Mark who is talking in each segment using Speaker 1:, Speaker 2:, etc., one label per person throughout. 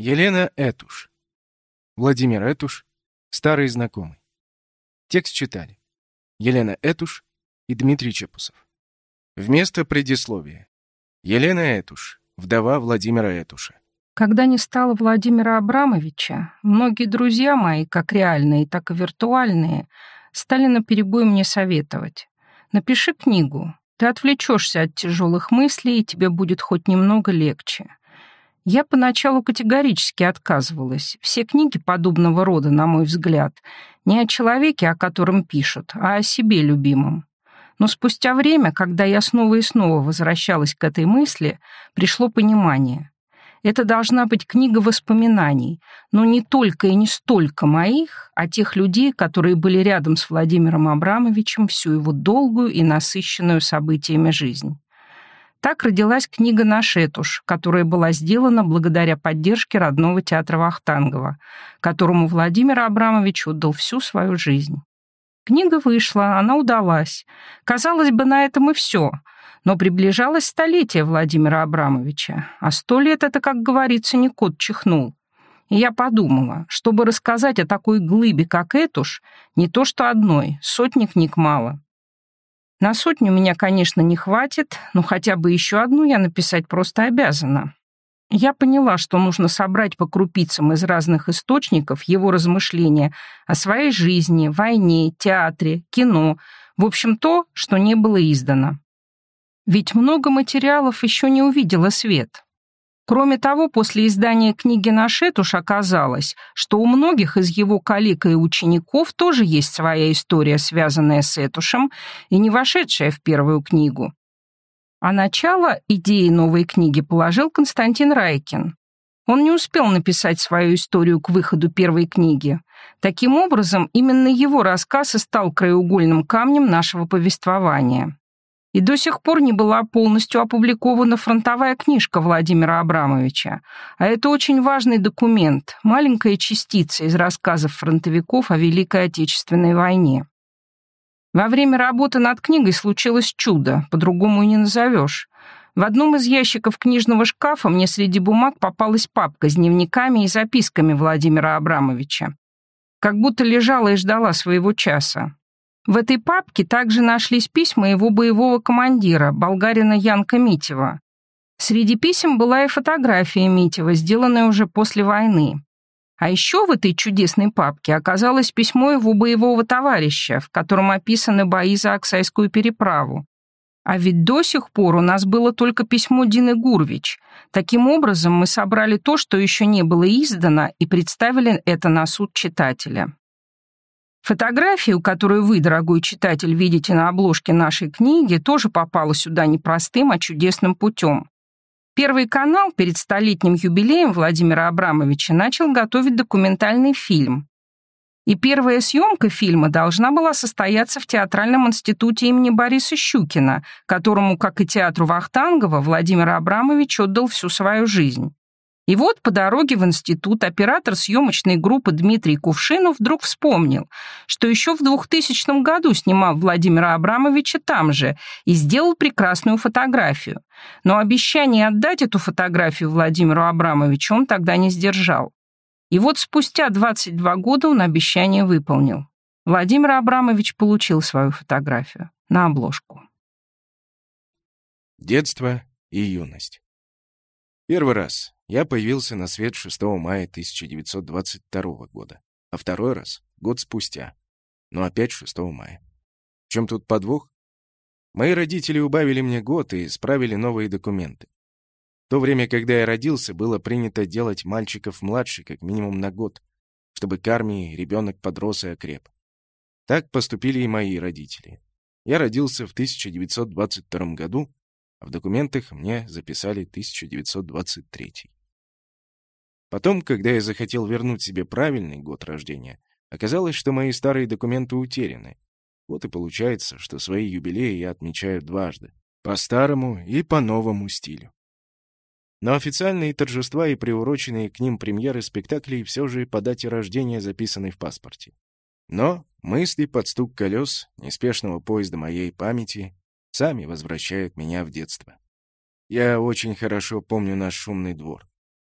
Speaker 1: Елена Этуш. Владимир Этуш. Старый знакомый. Текст читали Елена Этуш и Дмитрий Чепусов. Вместо предисловия. Елена Этуш, вдова Владимира Этуша.
Speaker 2: Когда не стало Владимира Абрамовича, многие друзья мои, как реальные, так и виртуальные, стали наперебой мне советовать. Напиши книгу, ты отвлечешься от тяжелых мыслей, и тебе будет хоть немного легче. Я поначалу категорически отказывалась. Все книги подобного рода, на мой взгляд, не о человеке, о котором пишут, а о себе любимом. Но спустя время, когда я снова и снова возвращалась к этой мысли, пришло понимание. Это должна быть книга воспоминаний, но не только и не столько моих, а тех людей, которые были рядом с Владимиром Абрамовичем всю его долгую и насыщенную событиями жизнь. Так родилась книга «Наш Этуш», которая была сделана благодаря поддержке родного театра Вахтангова, которому Владимир Абрамович отдал всю свою жизнь. Книга вышла, она удалась. Казалось бы, на этом и все. Но приближалось столетие Владимира Абрамовича, а 100 лет — это, как говорится, не кот чихнул. И я подумала, чтобы рассказать о такой глыбе, как Этуш, не то что одной, сотни книг мало. На 100 меня, конечно, не хватит, но хотя бы еще одну я написать просто обязана. Я поняла, что нужно собрать по крупицам из разных источников его размышления о своей жизни, войне, театре, кино, в общем, то, что не было издано. Ведь много материалов еще не увидело свет. Кроме того, после издания книги «Наш Этуш» оказалось, что у многих из его коллег и учеников тоже есть своя история, связанная с Этушем и не вошедшая в первую книгу. А начало идеи новой книги положил Константин Райкин. Он не успел написать свою историю к выходу первой книги. Таким образом, именно его рассказ и стал краеугольным камнем нашего повествования. И до сих пор не была полностью опубликована фронтовая книжка Владимира Абрамовича. А это очень важный документ, маленькая частица из рассказов фронтовиков о Великой Отечественной войне. Во время работы над книгой случилось чудо, по-другому и не назовешь. В одном из ящиков книжного шкафа мне среди бумаг попалась папка с дневниками и записками Владимира Абрамовича. Как будто лежала и ждала своего часа. В этой папке также нашлись письма его боевого командира, болгарина Янка Митева. Среди писем была и фотография Митева, сделанная уже после войны. А еще в этой чудесной папке оказалось письмо его боевого товарища, в котором описаны бои за Аксайскую переправу. А ведь до сих пор у нас было только письмо Дины Гурвич. Таким образом, мы собрали то, что еще не было издано, и представили это на суд читателя. Фотографию, которую вы, дорогой читатель, видите на обложке нашей книги, тоже попала сюда не простым, а чудесным путем. Первый канал перед столетним юбилеем Владимира Абрамовича начал готовить документальный фильм. И первая съемка фильма должна была состояться в Театральном институте имени Бориса Щукина, которому, как и театру Вахтангова, Владимир Абрамович отдал всю свою жизнь. И вот по дороге в институт оператор съемочной группы Дмитрий Кувшинов вдруг вспомнил, что еще в 2000 году снимал Владимира Абрамовича там же и сделал прекрасную фотографию. Но обещание отдать эту фотографию Владимиру Абрамовичу он тогда не сдержал. И вот спустя 22 года он обещание выполнил. Владимир Абрамович получил свою фотографию на обложку.
Speaker 1: Детство и юность. Первый раз я появился на свет 6 мая 1922 года, а второй раз — год спустя, но опять 6 мая. В чем тут подвох? Мои родители убавили мне год и исправили новые документы. В то время, когда я родился, было принято делать мальчиков младше как минимум на год, чтобы к армии ребенок подрос и окреп. Так поступили и мои родители. Я родился в 1922 году, а в документах мне записали 1923. Потом, когда я захотел вернуть себе правильный год рождения, оказалось, что мои старые документы утеряны. Вот и получается, что свои юбилеи я отмечаю дважды, по старому и по новому стилю. Но официальные торжества и приуроченные к ним премьеры спектаклей все же по дате рождения записаны в паспорте. Но мысли под стук колес неспешного поезда моей памяти сами возвращают меня в детство. Я очень хорошо помню наш шумный двор.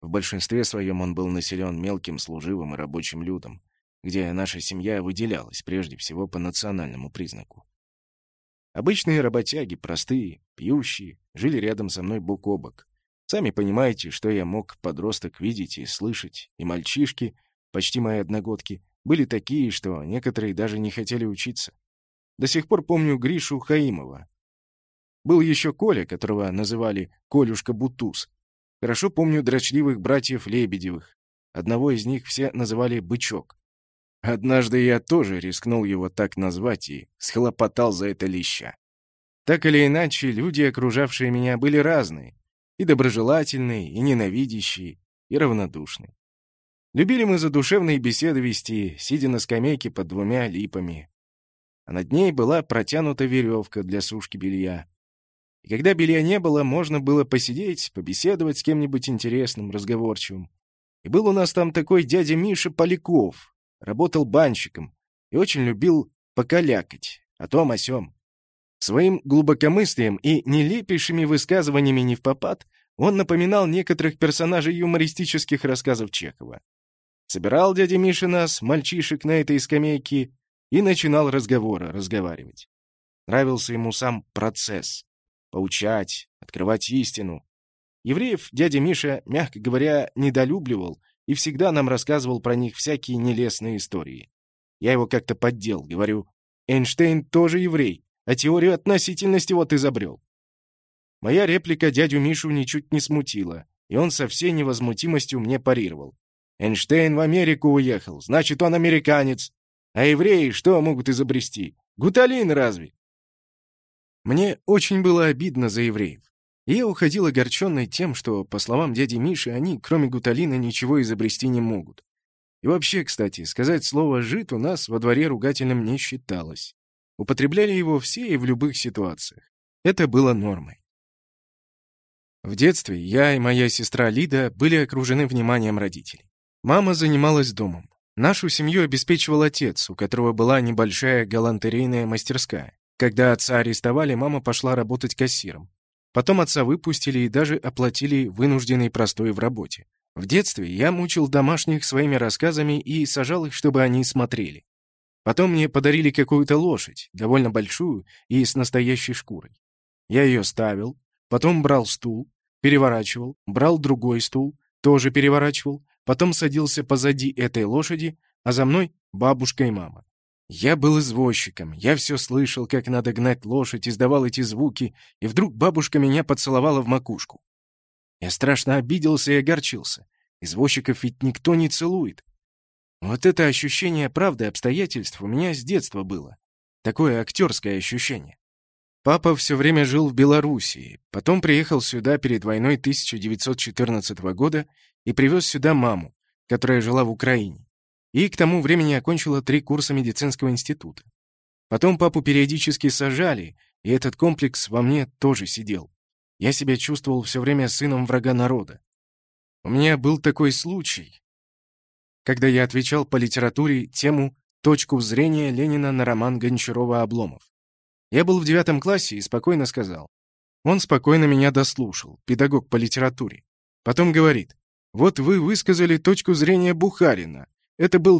Speaker 1: В большинстве своем он был населен мелким служивым и рабочим людом, где наша семья выделялась прежде всего по национальному признаку. Обычные работяги, простые, пьющие, жили рядом со мной бок о бок. Сами понимаете, что я мог, подросток, видеть и слышать, и мальчишки, почти мои одногодки, были такие, что некоторые даже не хотели учиться. До сих пор помню Гришу Хаимова. Был еще Коля, которого называли Колюшка Бутуз. Хорошо помню дрочливых братьев Лебедевых. Одного из них все называли Бычок. Однажды я тоже рискнул его так назвать и схлопотал за это леща. Так или иначе, люди, окружавшие меня, были разные. И доброжелательные, и ненавидящие, и равнодушные. Любили мы задушевные беседы вести, сидя на скамейке под 2 липами. А над ней была протянута веревка для сушки белья. И когда белья не было, можно было посидеть, побеседовать с кем-нибудь интересным, разговорчивым. И был у нас там такой дядя Миша Поляков, работал банщиком и очень любил покалякать о том о сём. Своим глубокомыслием и нелепейшими высказываниями невпопад он напоминал некоторых персонажей юмористических рассказов Чехова. Собирал дядя Миша нас, мальчишек, на этой скамейке и начинал разговаривать. Нравился ему сам процесс. Поучать, открывать истину. Евреев дядя Миша, мягко говоря, недолюбливал и всегда нам рассказывал про них всякие нелестные истории. Я его как-то поддел, говорю, Эйнштейн тоже еврей, а теорию относительности вот изобрел. Моя реплика дядю Мишу ничуть не смутила, и он со всей невозмутимостью мне парировал. Эйнштейн в Америку уехал, значит, он американец. А евреи что могут изобрести? Гуталин разве? Мне очень было обидно за евреев. И я уходил огорченный тем, что, по словам дяди Миши, они, кроме гуталина, ничего изобрести не могут. И вообще, кстати, сказать слово «жид» у нас во дворе ругательным не считалось. Употребляли его все и в любых ситуациях. Это было нормой. В детстве я и моя сестра Лида были окружены вниманием родителей. Мама занималась домом. Нашу семью обеспечивал отец, у которого была небольшая галантерейная мастерская. Когда отца арестовали, мама пошла работать кассиром. Потом отца выпустили и даже оплатили вынужденный простой в работе. В детстве я мучил домашних своими рассказами и сажал их, чтобы они смотрели. Потом мне подарили какую-то лошадь, довольно большую и с настоящей шкурой. Я ее ставил, потом брал стул, переворачивал, брал другой стул, тоже переворачивал, потом садился позади этой лошади, а за мной бабушка и мама. Я был извозчиком, я все слышал, как надо гнать лошадь, издавал эти звуки, и вдруг бабушка меня поцеловала в макушку. Я страшно обиделся и огорчился. Извозчиков ведь никто не целует. Вот это ощущение правды обстоятельств у меня с детства было. Такое актерское ощущение. Папа все время жил в Белоруссии, потом приехал сюда перед войной 1914 года и привез сюда маму, которая жила в Украине. И к тому времени окончила 3 курса медицинского института. Потом папу периодически сажали, и этот комплекс во мне тоже сидел. Я себя чувствовал все время сыном врага народа. У меня был такой случай, когда я отвечал по литературе тему «Точку зрения Ленина на роман Гончарова «Обломов». Я был в 9 классе и спокойно сказал. Он спокойно меня дослушал, педагог по литературе. Потом говорит, вот вы высказали точку зрения Бухарина. Это был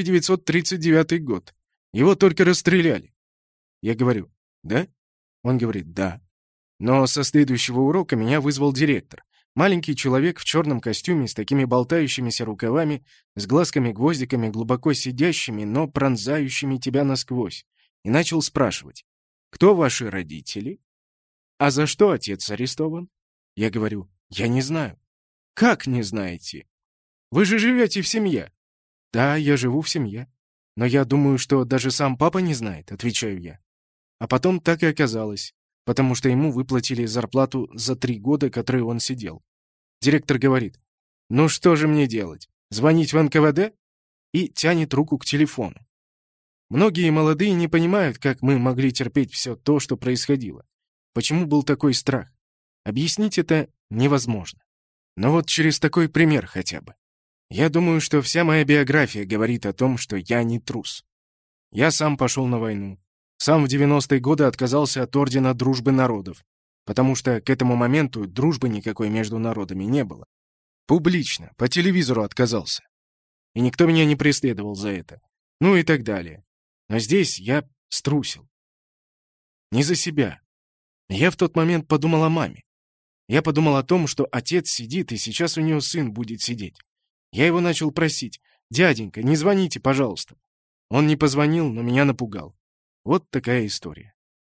Speaker 1: 1939 год. Его только расстреляли. Я говорю, да? Он говорит, да. Но со следующего урока меня вызвал директор. Маленький человек в черном костюме с такими болтающимися рукавами, с глазками-гвоздиками, глубоко сидящими, но пронзающими тебя насквозь. И начал спрашивать, кто ваши родители? А за что отец арестован? Я говорю, я не знаю. Как не знаете? Вы же живете в семье. Да, я живу в семье. Но я думаю, что даже сам папа не знает, отвечаю я. А потом так и оказалось, потому что ему выплатили зарплату за 3 года, которые он сидел. Директор говорит, ну что же мне делать? Звонить в НКВД? И тянет руку к телефону. Многие молодые не понимают, как мы могли терпеть все то, что происходило. Почему был такой страх? Объяснить это невозможно. Но вот через такой пример хотя бы. Я думаю, что вся моя биография говорит о том, что я не трус. Я сам пошел на войну. Сам в 90-е годы отказался от Ордена Дружбы Народов, потому что к этому моменту дружбы никакой между народами не было. Публично, по телевизору отказался. И никто меня не преследовал за это. Ну и так далее. Но здесь я струсил. Не за себя. Я в тот момент подумал о маме. Я подумал о том, что отец сидит, и сейчас у него сын будет сидеть. Я его начал просить: «Дяденька, не звоните, пожалуйста». Он не позвонил, но меня напугал. Вот такая история.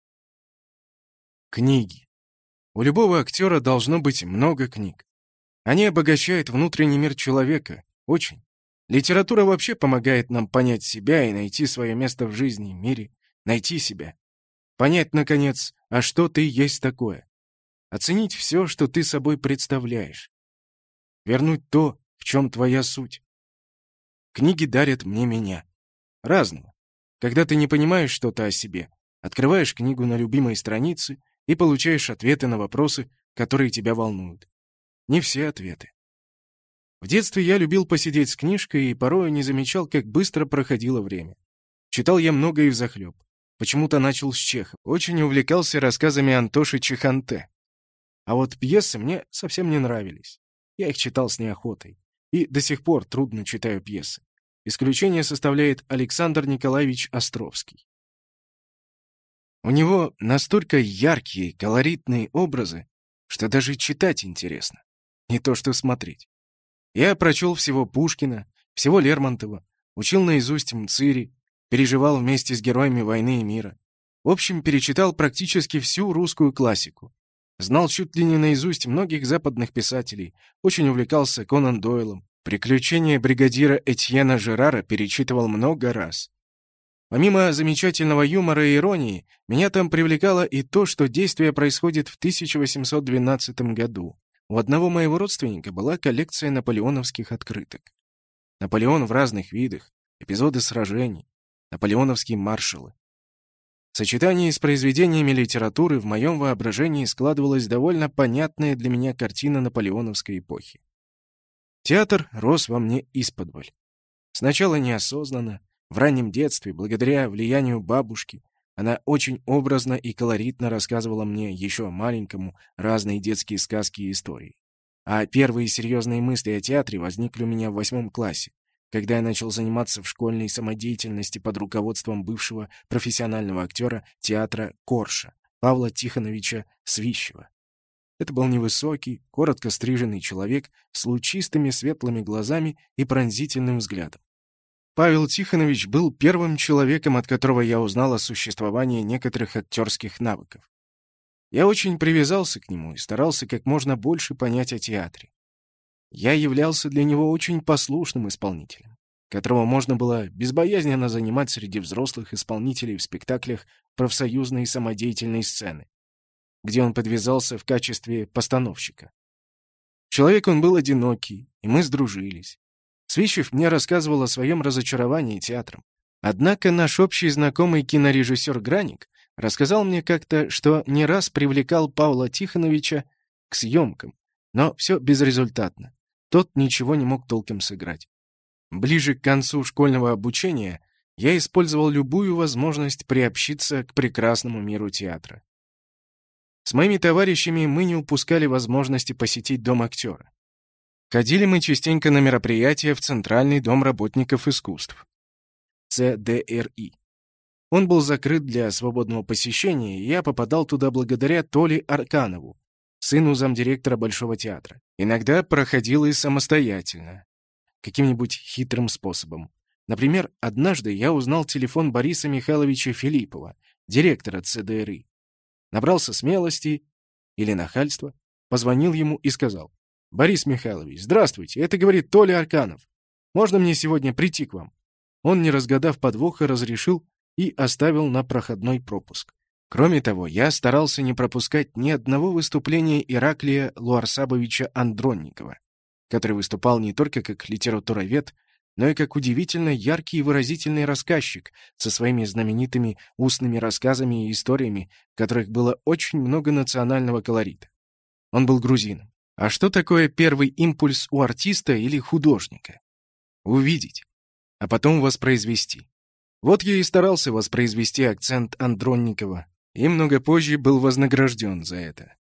Speaker 1: Книги. У любого актера должно быть много книг. Они обогащают внутренний мир человека. Очень. Литература вообще помогает нам понять себя и найти свое место в жизни и мире. Найти себя. Понять, наконец, а что ты есть такое. Оценить все, что ты собой представляешь. Вернуть то, в чем твоя суть. Книги дарят мне меня. Разного. Когда ты не понимаешь что-то о себе, открываешь книгу на любимой странице и получаешь ответы на вопросы, которые тебя волнуют. Не все ответы. В детстве я любил посидеть с книжкой и порою не замечал, как быстро проходило время. Читал я много и взахлеб. Почему-то начал с Чехова. Очень увлекался рассказами Антоши Чеханте. А вот пьесы мне совсем не нравились. Я их читал с неохотой. И до сих пор трудно читаю пьесы. Исключение составляет Александр Николаевич Островский. У него настолько яркие, колоритные образы, что даже читать интересно. Не то что смотреть. Я прочел всего Пушкина, всего Лермонтова, учил наизусть Мцири, переживал вместе с героями «Войны и мира». В общем, перечитал практически всю русскую классику. Знал чуть ли не наизусть многих западных писателей, очень увлекался Конан Дойлом. «Приключения бригадира Этьена Жерара» перечитывал много раз. Помимо замечательного юмора и иронии, меня там привлекало и то, что действие происходит в 1812 году. У одного моего родственника была коллекция наполеоновских открыток. Наполеон в разных видах, эпизоды сражений, наполеоновские маршалы. В сочетании с произведениями литературы в моем воображении складывалась довольно понятная для меня картина наполеоновской эпохи. Театр рос во мне исподволь. Сначала неосознанно, в раннем детстве, благодаря влиянию бабушки, она очень образно и колоритно рассказывала мне, еще маленькому, разные детские сказки и истории. А первые серьезные мысли о театре возникли у меня в 8 классе, когда я начал заниматься в школьной самодеятельности под руководством бывшего профессионального актера театра Корша Павла Тихоновича Свищева. Это был невысокий, коротко стриженный человек с лучистыми светлыми глазами и пронзительным взглядом. Павел Тихонович был первым человеком, от которого я узнал о существовании некоторых актерских навыков. Я очень привязался к нему и старался как можно больше понять о театре. Я являлся для него очень послушным исполнителем, которого можно было безбоязненно занимать среди взрослых исполнителей в спектаклях профсоюзной самодеятельной сцены, где он подвязался в качестве постановщика. Человек он был одинокий, и мы сдружились. Свищев мне рассказывал о своем разочаровании театром. Однако наш общий знакомый кинорежиссер Граник рассказал мне как-то, что не раз привлекал Павла Тихоновича к съемкам, но все безрезультатно. Тот ничего не мог толком сыграть. Ближе к концу школьного обучения я использовал любую возможность приобщиться к прекрасному миру театра. С моими товарищами мы не упускали возможности посетить Дом актера. Ходили мы частенько на мероприятия в Центральный дом работников искусств, ЦДРИ. Он был закрыт для свободного посещения, и я попадал туда благодаря Толе Арканову, сыну замдиректора Большого театра. Иногда проходил и самостоятельно, каким-нибудь хитрым способом. Например, однажды я узнал телефон Бориса Михайловича Филиппова, директора ЦДРИ. Набрался смелости или нахальства, позвонил ему и сказал: «Борис Михайлович, здравствуйте, это, говорит, Толя Арканов. Можно мне сегодня прийти к вам?» Он, не разгадав подвоха, разрешил и оставил на проходной пропуск. Кроме того, я старался не пропускать ни одного выступления Ираклия Луарсабовича Андронникова, который выступал не только как литературовед, но и как удивительно яркий и выразительный рассказчик со своими знаменитыми устными рассказами и историями, в которых было очень много национального колорита. Он был грузином. А что такое первый импульс у артиста или художника? Увидеть, а потом воспроизвести. Вот я и старался воспроизвести акцент Андронникова, и много позже был вознагражден за это.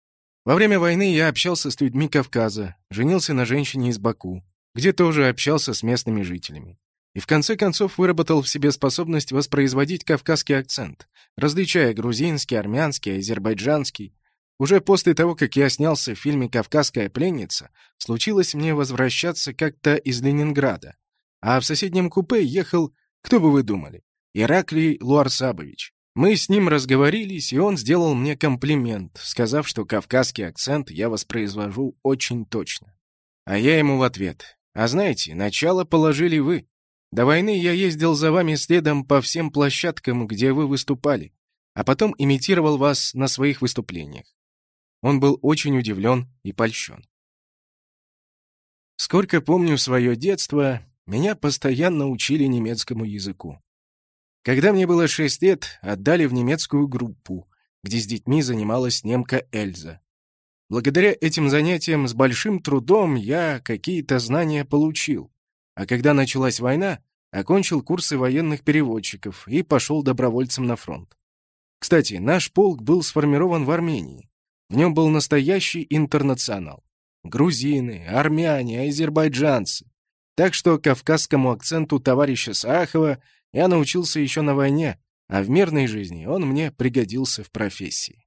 Speaker 1: Во время войны я общался с людьми Кавказа, женился на женщине из Баку, где тоже общался с местными жителями. И в конце концов выработал в себе способность воспроизводить кавказский акцент, различая грузинский, армянский, азербайджанский. Уже после того, как я снялся в фильме «Кавказская пленница», случилось мне возвращаться как-то из Ленинграда. А в соседнем купе ехал, кто бы вы думали, Ираклий Луарсабович. Мы с ним разговорились, и он сделал мне комплимент, сказав, что кавказский акцент я воспроизвожу очень точно. А я ему в ответ: «А знаете, начало положили вы. До войны я ездил за вами следом по всем площадкам, где вы выступали, а потом имитировал вас на своих выступлениях». Он был очень удивлен и польщен. Сколько помню свое детство, меня постоянно учили немецкому языку. Когда мне было 6 лет, отдали в немецкую группу, где с детьми занималась немка Эльза. Благодаря этим занятиям с большим трудом я какие-то знания получил, а когда началась война, окончил курсы военных переводчиков и пошел добровольцем на фронт. Кстати, наш полк был сформирован в Армении. В нем был настоящий интернационал. Грузины, армяне, азербайджанцы. Так что кавказскому акценту товарища Саахова я научился еще на войне, а в мирной жизни он мне пригодился в профессии.